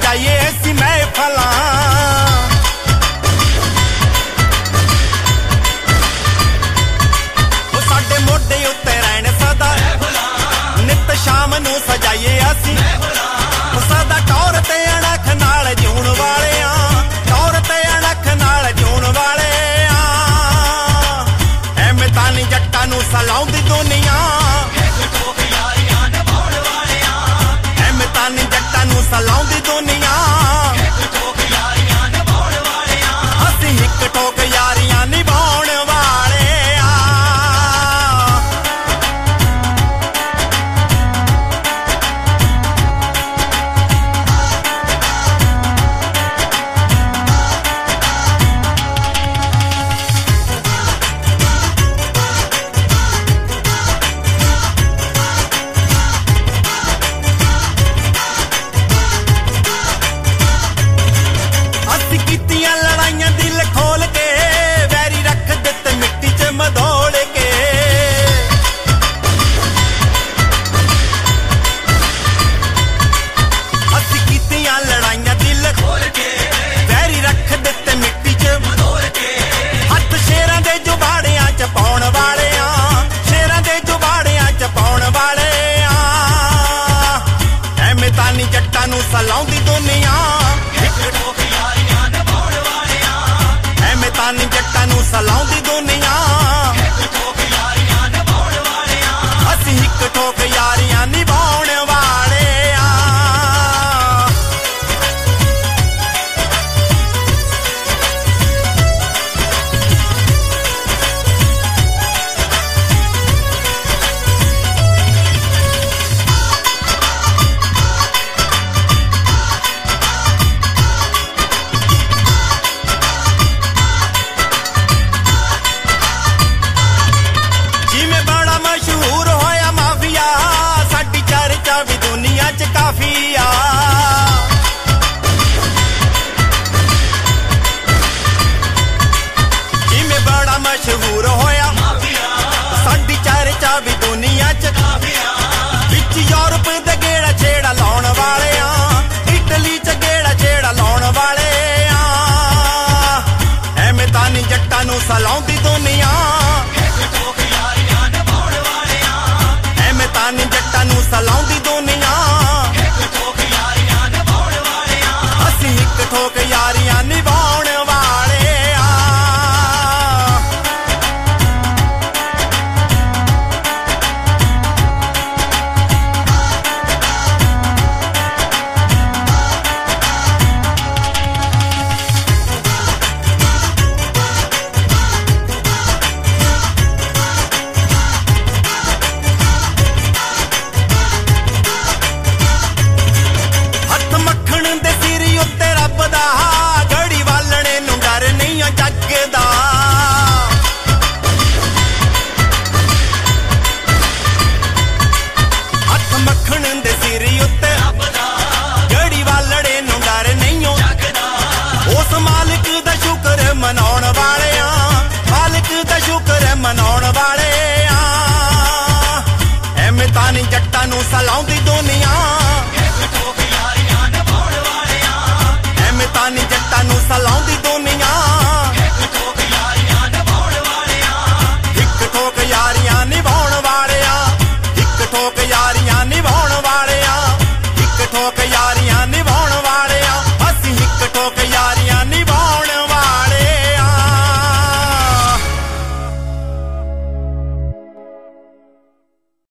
सजाइए ऐसी महफिलां। ओ साडे मोढे उत्ते रहण सदा नित शाम नूं सजाइए असीं सदा टौर ते अणख नाल जिउण वाले आ, टौर ते अणख नाल जिउण वाले आ। एवें तां नी जट्टां नूं सलाउंदी दुनिया, एवें तां नी जट्टां नूं सलाउंदी दुनिया। असीं हिक ठोक यारियां निभाउण वाले आ। असीं कीतियां लड़ाइयां दिल खोल के, वैरी रख दित्ते मिट्टी च मधोल के। असीं कीतियां लड़ाइयां दिल खोल के, वैरी रख दित्ते मिट्टी च मधोल के। हत्थ शेरां दे जुबाड़ियां च पाउण वाले आ, शेरां दे जुबाड़ियां च पाउण वाले आ। एवें तां नी जट्टां नूं सलाउंदी दुनिया, एवें तां नी जट्टां नूं सलाउंदी दुनिया। असीं हिक ठोक यारियां निभाउण वाले आ। जिवें बड़ा मशहूर होया माफिया, साडी चर्चा भी दुनिया च काफी आ। जिवें बड़ा मशहूर होया माफिया, साडी चर्चा भी दुनिया च काफी आ। विच यूरोप दे गेड़ा छेड़ा लाउण वाले आ, इटली च गेड़ा छेड़ा लाउण वाले आ। एवें तां नी जट्टां नूं सलाउंदी दुनिया, एवें तां नी जट्टां नूं सलाउंदी दुनिया। असीं हिक ठोक यारियां निभाउण वाले आ। हत्थ मक्खण दे सिर उत्ते रब दा, घड़ी वालणे नूं डर नहीं आ जगदा। हत्थ मक्खण दे सिर उत्ते रब दा, घड़ी वालणे नूं डर नहीं आ जगदा। उस मालिक दा शुक्र मनाउण वाले आ, मालिक दा शुक्र मनाउण वाले आ। एवें तां नी जट्टां नूं सलाउंदी दुनिया, एवें तां नी जट्टां नूं सलाउंदी दुनिया। हिक ठोक यारियां निभाउण वाले आ, हिक ठोक यारियां निभाउण वाले आ, हिक ठोक यारियां निभाउण वाले आ, हिक ठोक यारियां